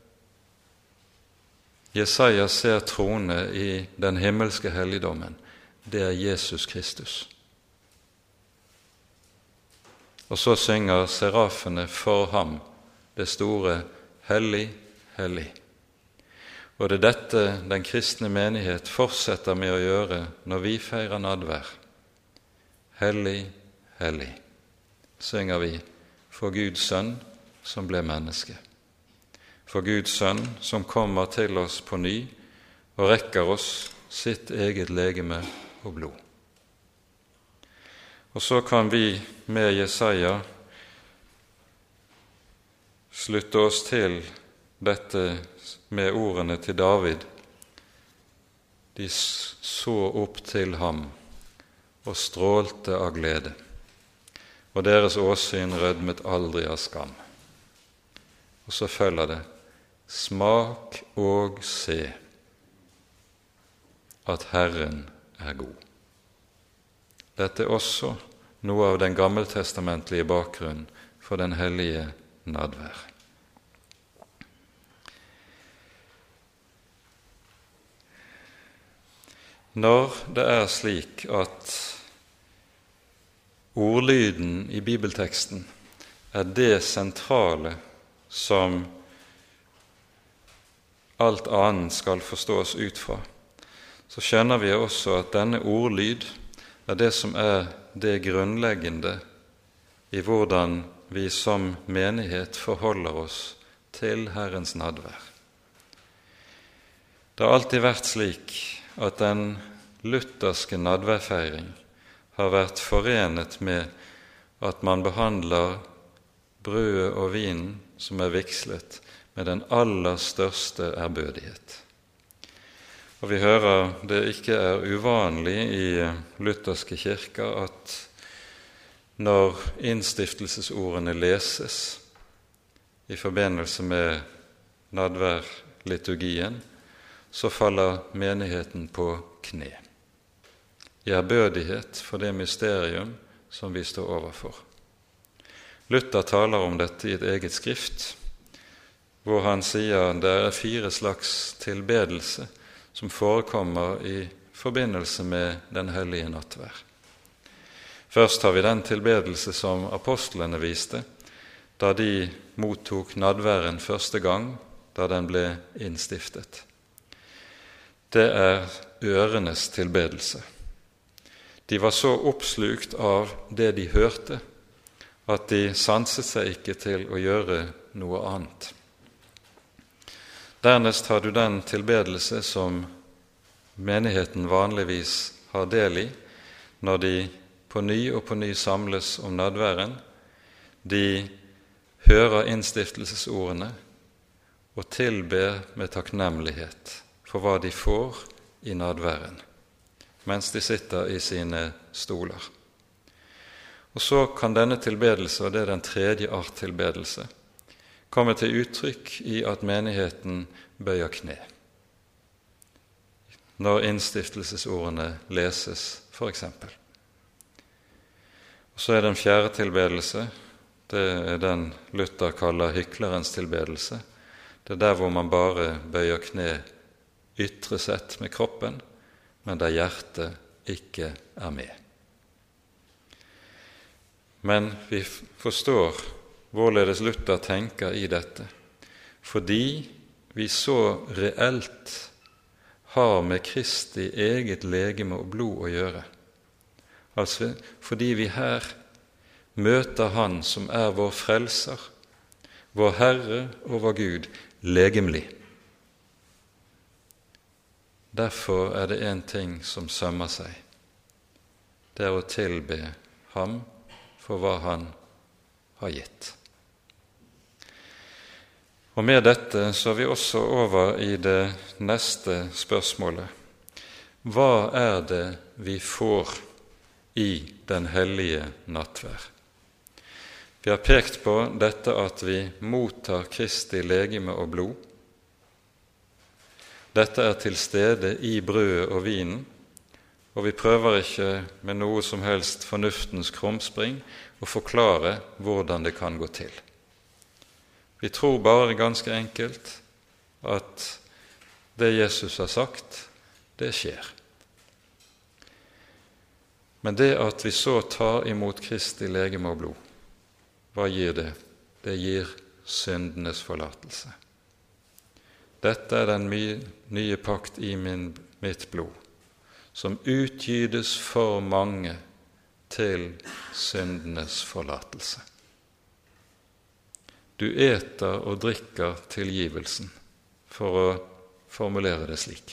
Jesaja ser trone i den himmelske helligdommen, det er Jesus Kristus. Og så synger serafene for ham det store Hellig, hellig. Og det er dette den kristne menighet fortsetter med å gjøre når vi feirer nadvær. Hellig, hellig, synger vi for Guds sønn som ble menneske. For Guds sønn som kommer til oss på ny og rekker oss sitt eget legeme og blod. Og så kan vi med Jesaja slutte oss til dette med ordene til David. De så opp til ham og strålte av glede, og deres åsyn rødmet aldri av skam. Og så følger det: Smak og se at Herren er god. Dette er også noe av den gammeltestamentlige bakgrunnen for den hellige nadvær. Når det er slik at ordlyden i bibelteksten er det sentrale som alt annet skal forstås ut fra, så skjønner vi også at denne ordlyd er det som er det grunnleggende i hvordan vi som menighet forholder oss til Herrens nadvær. Det har alltid vært slik at den lutherske nadværfeiring har vært forenet med at man behandler brødet og vinen som er vigslet, med den aller største ærbødighet. Og vi hører det ikke er uvanlig i lutherske kirker at når innstiftelsesordene leses i forbindelse med nadværliturgien, så faller menigheten på kne, i ærbødighet for det mysterium som vi står overfor. Luther taler om dette i et eget skrift, hvor han sier det er fire slags tilbedelse som forekommer i forbindelse med den hellige nattvær. Først har vi den tilbedelse som apostlene viste, da de mottok nadværen første gang, da den ble innstiftet. Det er ørenes tilbedelse. De var så oppslukt av det de hørte, at de sanset seg ikke til å gjøre noe annet. Dernest har du den tilbedelse som menigheten vanligvis har del i, når de på ny og på ny samles om nadværen. De hører innstiftelsesordene og tilber med takknemlighet for hva de får i nadværen, mens de sitter i sine stoler. Og så kan denne tilbedelse, og det er den tredje art tilbedelse, komme til uttrykk i at menigheten bøyer kne, når innstiftelsesordene leses, for eksempel. Og så er den fjerde tilbedelse, det er den Luther kaller hyklerens tilbedelse. Det er der hvor man bare bøyer kne ytre sett med kroppen, men der hjertet ikke er med. Men vi forstår hvorledes Luther tenker i dette, fordi vi så reelt har med Kristi eget legeme og blod å gjøre. Altså fordi vi her møter Han som er vår frelser, vår Herre og vår Gud, legemlig. Derfor er det en ting som sømmer seg. Det er å tilbe Ham for hva Han har gitt. Og med dette så er vi også over i det neste spørsmålet. Hva er det vi får i den hellige nattvær? Vi har pekt på dette at vi mottar Kristi legeme og blod. Dette er til stede i brødet og vinen, og vi prøver ikke med noe som helst fornuftens krumspring å forklare hvordan det kan gå til. Vi tror bare ganske enkelt at det Jesus har sagt, det skjer. Men det at vi så tar imot Kristi legeme og blod, hva gir det? Det gir syndenes forlatelse. Dette er den nye pakt i min, mitt blod, som utgytes for mange til syndenes forlatelse. Du eter og drikker tilgivelsen, for å formulere det slik.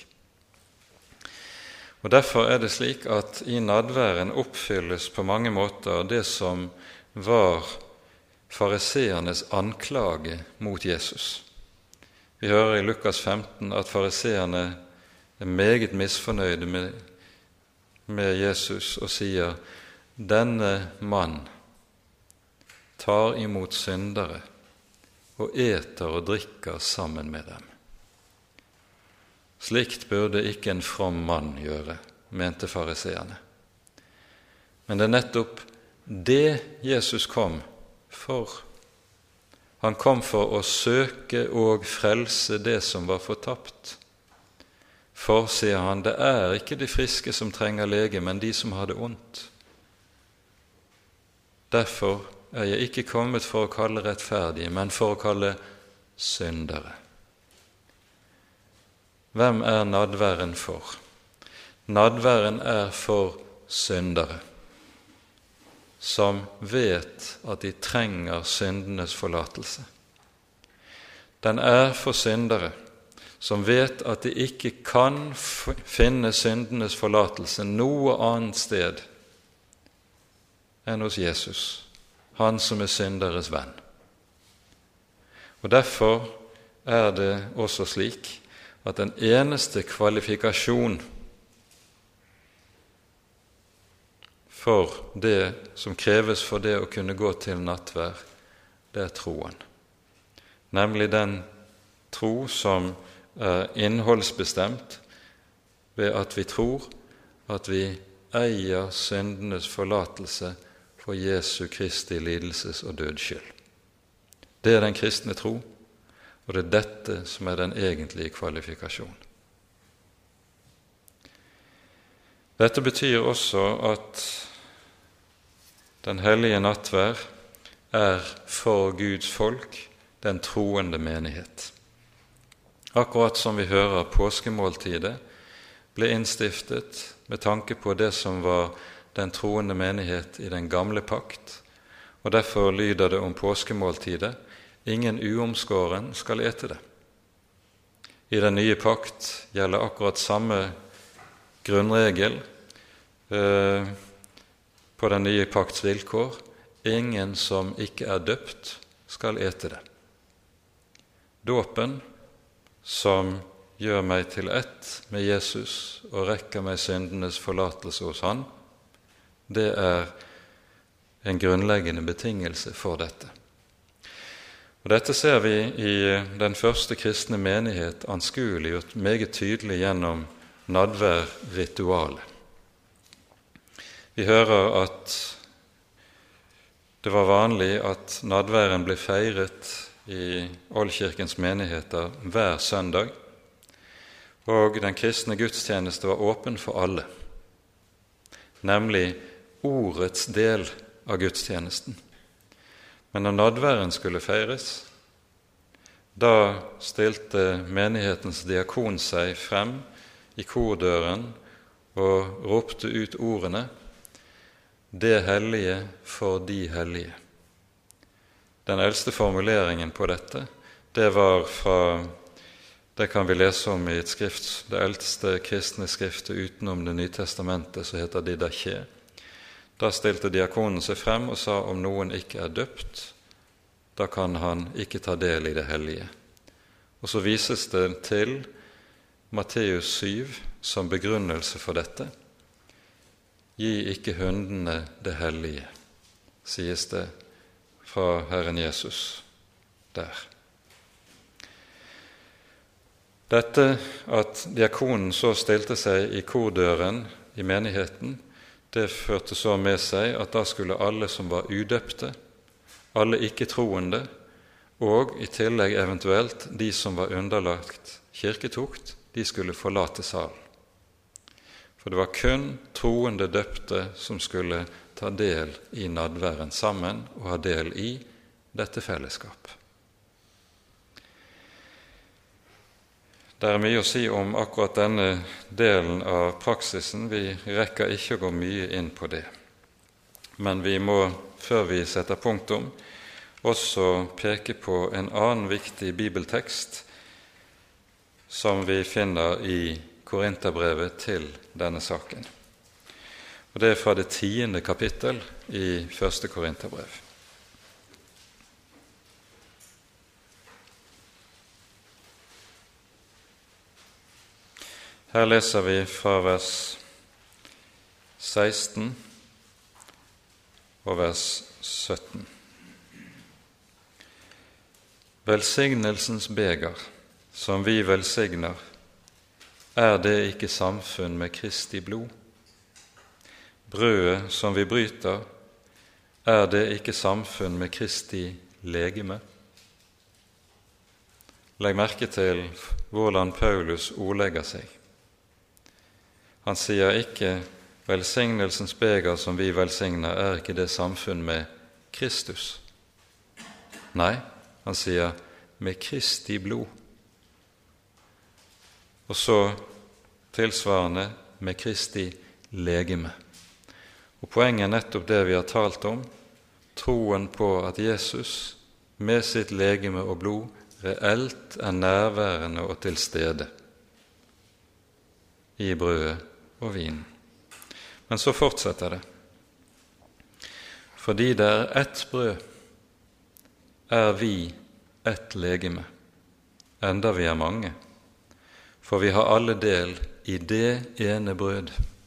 Og derfor er det slik at i nadværen oppfylles på mange måter det som var fariseernes anklage mot Jesus. Vi hører i Lukas femten at fariseerne er meget misfornøyde med, med Jesus og sier, denne mann tar imot syndere og eter og drikker sammen med dem. Slikt burde ikke en from mann gjøre, mente fariseerne. Men det er nettopp det Jesus kom for. Han kom for å søke og frelse det som var fortapt. For, sier han, det er ikke de friske som trenger lege, men de som har det ondt. Derfor er jeg ikke kommet for å kalle rettferdige, men for å kalle syndere. Hvem er nadværen for? Nadværen er for syndere, som vet at de trenger syndenes forlatelse. Den er for syndere, som vet at de ikke kan finne syndenes forlatelse noe annet sted enn hos Jesus, han som er synderes venn. Og derfor er det også slik at den eneste kvalifikasjon for det som kreves for det å kunne gå til nattvær, det er troen. Nemlig den tro som er innholdsbestemt ved at vi tror at vi eier syndenes forlatelse for Jesu Kristi lidelses- og døds skyld. Det er den kristne tro, og det er dette som er den egentlige kvalifikasjonen. Dette betyr også at den hellige nattvær er for Guds folk den troende menighet. Akkurat som vi hører påskemåltidet ble innstiftet med tanke på det som var den troende menighet i den gamle pakt, og derfor lyder det om påskemåltidet: ingen uomskåren skal ete det. I den nye pakt gjelder akkurat samme grunnregel eh, på den nye pakts vilkår: ingen som ikke er døpt skal ete det. Dåpen, som gjør meg til ett med Jesus og rekker meg syndenes forlatelse hos han, det er en grunnleggende betingelse for dette. Og dette ser vi i den første kristne menighet anskueliggjort meget tydelig gjennom nadværritualet. Vi hører at det var vanlig at nadværen ble feiret i oldkirkens menigheter hver søndag, og den kristne gudstjeneste var åpen for alle, nemlig ordets del av gudstjenesten. Men når nadværen skulle feires, da stilte menighetens diakon seg frem i kordøren og ropte ut ordene: det hellige for de hellige. Den eldste formuleringen på dette, det var fra, det kan vi lese om i et skrift, det eldste kristne skriftet utenom Det nye testamentet, som heter Didache. Da stilte diakonen seg frem og sa: om noen ikke er døpt, da kan han ikke ta del i det hellige. Og så vises det til Matteus syv som begrunnelse for dette. Gi ikke hundene det hellige, sies det fra Herren Jesus der. Dette at diakonen så stilte seg i kordøren i menigheten, det førte så med seg at da skulle alle som var udøpte, alle ikke-troende, og i tillegg eventuelt de som var underlagt kirketukt, de skulle forlate salen. For det var kun troende døpte som skulle ta del i nadværen sammen og ha del i dette fellesskap. Det er mye å si om akkurat denne delen av praksisen. Vi rekker ikke å gå mye inn på det. Men vi må, før vi setter punktum, også peke på en annen viktig bibeltekst som vi finner i Korinterbrevet til denne saken. Og det er fra det tiende kapittel i første Korinterbrev. Her leser vi fra vers seksten og vers sytten. Velsignelsens beger, som vi velsigner, er det ikke samfunn med Kristi blod? Brødet som vi bryter, er det ikke samfunn med Kristi legeme? Legg merke til hvordan Paulus ordlegger seg. Han sier ikke velsignelsens beger som vi velsigner, er ikke det samfunn med Kristus. Nei, han sier med Kristi blod. Og så tilsvarende med Kristi legeme. Og poenget er nettopp det vi har talt om, troen på at Jesus med sitt legeme og blod reelt er nærværende og til stede i brødet og vinen. Men så fortsetter det. Fordi det er ett brød, er vi ett legeme, enda vi er mange. for vi har alle del i det ene brød.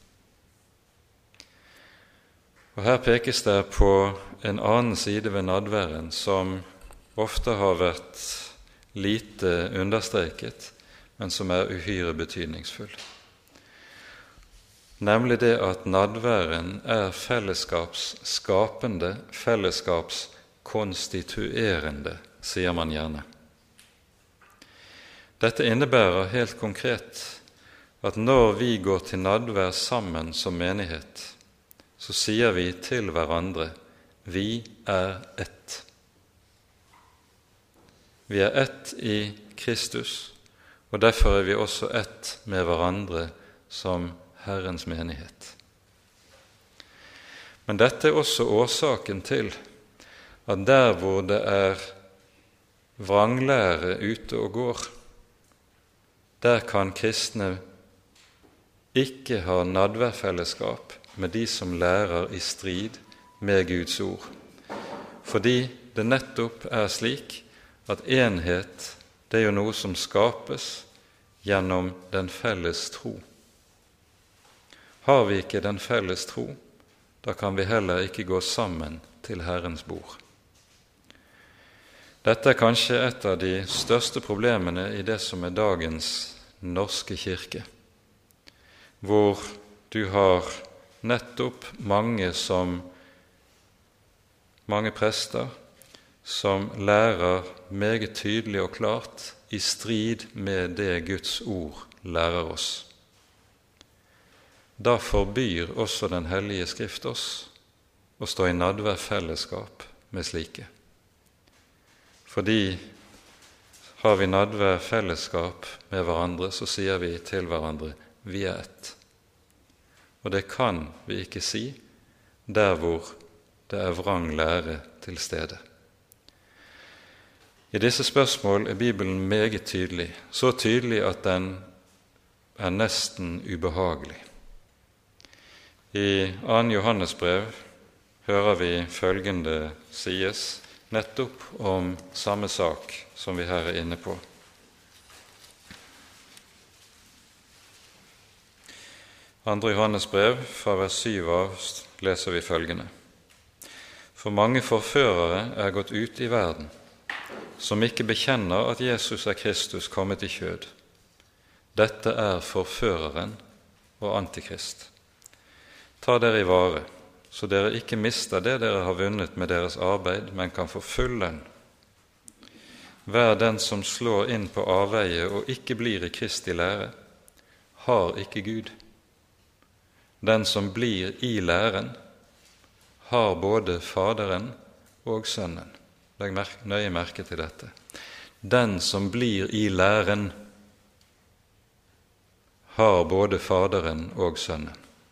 Og her pekes det på en annen side ved nadværen som ofte har vært lite understreket, men som er uhyre betydningsfull. Nemlig det at nadværen er fellesskapsskapende, fellesskapskonstituerende, sier man gjerne. Dette innebærer helt konkret at når vi går til nadvær sammen som menighet, så sier vi til hverandre: vi er ett. Vi er ett i Kristus, og derfor er vi også ett med hverandre som Herrens menighet. Men dette er også årsaken til at der hvor det er vranglære ute og går, der kan kristne ikke ha nadværfellesskap med de som lærer i strid med Guds ord, fordi det nettopp er slik at enhet, det er jo noe som skapes gjennom den felles tro. Har vi ikke den felles tro, da kan vi heller ikke gå sammen til Herrens bord. Dette er kanskje et av de største problemene i det som er dagens norske kirke, hvor du har nettopp mange som mange prester som lærer meget tydelig og klart i strid med det Guds ord lærer oss. Da forbyr også Den hellige Skrift oss å stå i nadværfellesskap med slike. Fordi har vi nadværfellesskap med hverandre, så sier vi til hverandre: vi er ett. Og det kan vi ikke si der hvor det er vrang lære til stede. I disse spørsmål er Bibelen meget tydelig, så tydelig at den er nesten ubehagelig. I andre Johannes brev hører vi følgende sies nettopp om samme sak som vi her er inne på. andre Johannes brev, fra vers syv av, leser vi følgende: For mange forførere er gått ut i verden, som ikke bekjenner at Jesus er Kristus kommet i kjød. Dette er forføreren og antikrist. Ta dere i vare, så dere ikke mister det dere har vunnet med deres arbeid, men kan få full lønn. Vær den som slår inn på avveie og ikke blir i Kristi lære, har ikke Gud. Den som blir i læren, har både Faderen og Sønnen. Legg nøye merke til dette. Den som blir i læren, har både Faderen og Sønnen.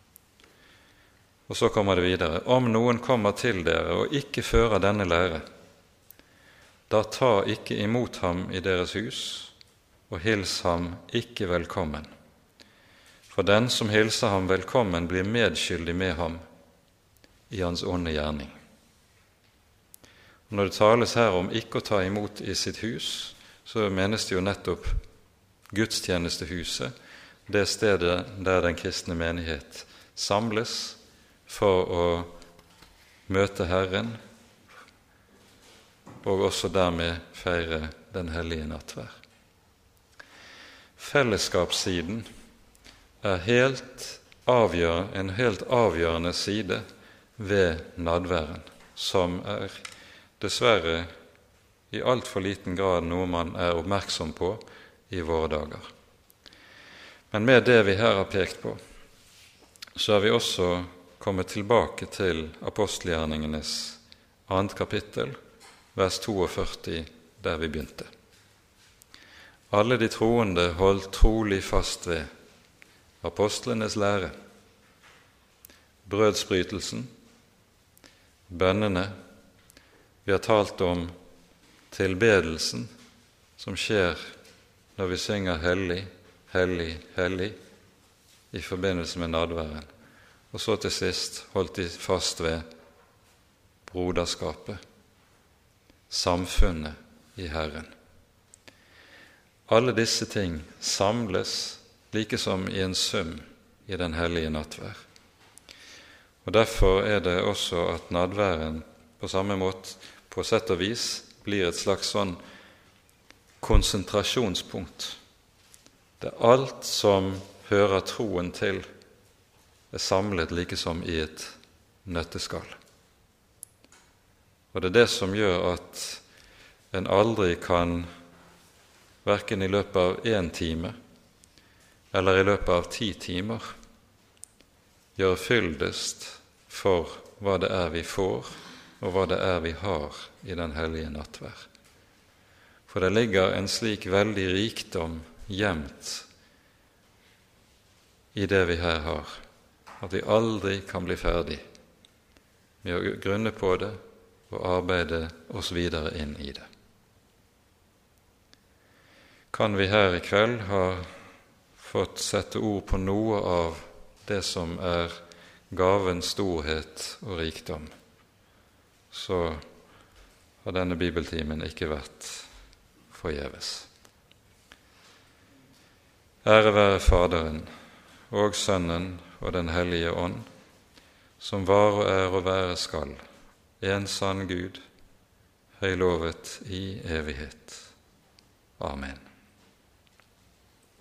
Og så kommer det videre: Om noen kommer til dere og ikke fører denne lære, da ta ikke imot ham i deres hus, og hils ham ikke velkommen. For den som hilser ham velkommen, blir medskyldig med ham i hans onde gjerning. Og når det tales her om ikke å ta imot i sitt hus, så menes det jo nettopp gudstjenestehuset, det stedet der den kristne menighet samles for å møte Herren, og også dermed feire den hellige nattvær. Fellesskapssiden er helt avgjør, en helt avgjørende side ved nadværen, som er dessverre i alt for liten grad noe man er oppmerksom på i våre dager. Men med det vi her har pekt på, så er vi også kommet tilbake til apostelgjerningenes annet kapittel, vers førti, der vi begynte. Alle de troende holdt trolig fast ved apostlenes lære, brødsbrytelsen, bønnene. Vi har talt om tilbedelsen som skjer når vi synger hellig, hellig, hellig i forbindelse med nadværen. Og så til sist holdt de fast ved broderskapet, samfunnet i Herren. alle disse ting samles like som i en sum i den hellige nattvær. Og derfor er det også at nadværen på samme måte, på sett og vis, blir et slags sånn konsentrasjonspunkt. Det er alt som hører troen til, er samlet like som i et nøtteskall. Og det er det som gjør at en aldri kan, hverken i løpet av én time eller i løpet av ti timer, gjøre fyldest for hva det er vi får, og hva det er vi har i den hellige nattvær. For det ligger en slik veldig rikdom gjemt i det vi her har, at vi aldri kan bli ferdig med å grunne på det og arbeide oss videre inn i det. Kan vi her i kveld ha fått sette ord på noe av det som er gavens storhet og rikdom, så har denne bibeltimen ikke vært forgjeves. Ære være Faderen og Sønnen og Den hellige ånd, som var og er og være skal, en sann Gud, høylovet i evighet. Amen.